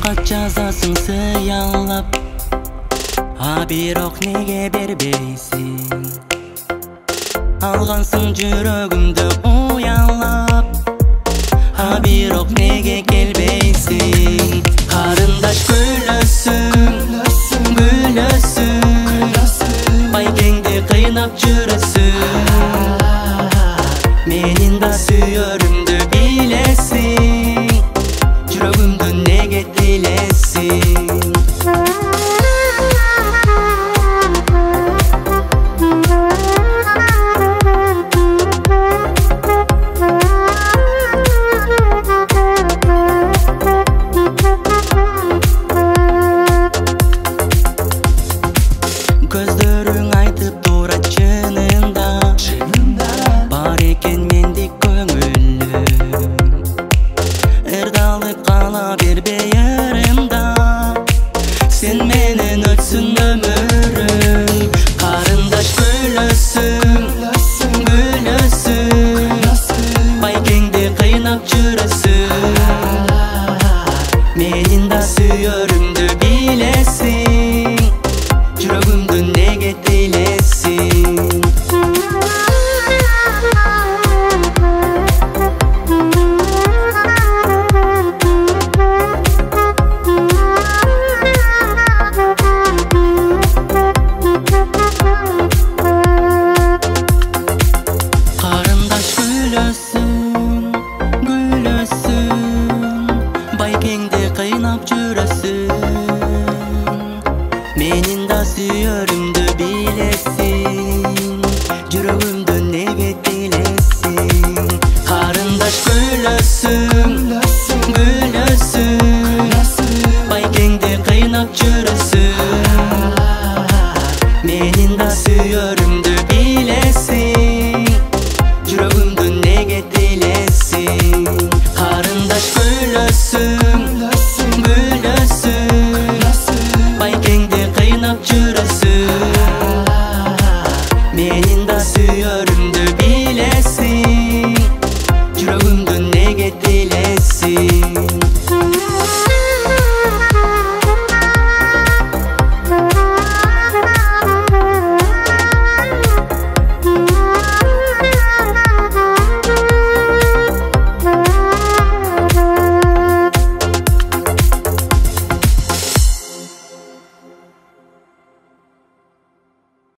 хат жазасың сыялап, бирок неге бербейсиң? Алгансың жүрөгүмдү уялап, бирок неге келбейсиң? Карындаш күлөсүң, күлөсүң, байкеңди кыйнап жүрөсүң. Менин да сүйөрүмдү билесиң, жүрөгүмдү неге тилесиң? Көздөрүң айтып турат чынында, бар экен мендик көңүлүм. Ырдалып кала бербей ырымда, сен менен өтсүн өмүрүм. Карындаш күлөсүң, күлөсүң, байкеңди кыйнап жүрөсүң. Менин да сүйөрүмдү билесиң, жүрөгүмдү неге тилесиң? Карындаш күлөсүң, күлөсүң, байкеңди кыйнап жүрөсүң. Менин да сүйөрүмдү билесиң, жүрөгүмдү неге тилесиң? Карындаш күлөсүң, күлөсүң, байкеңди кыйнап жүрөсүң. Менин да сүйөрүмдү билесиң, жүрөгүмдү неге тилесиң? Карындаш күлөсүң, күлөсүң, байкеңди кыйнап жүрөсүң. Менин да сүйөрүмдү билесиң, жүрөгүмдү